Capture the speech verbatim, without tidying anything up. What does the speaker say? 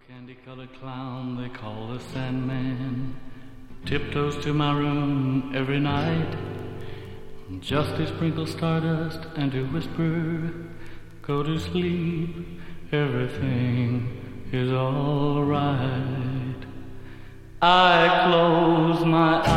candy-colored clown they call the Sandman tiptoes to my room every night just to sprinkle stardust and to whisper, go to sleep, everything is all right. I close my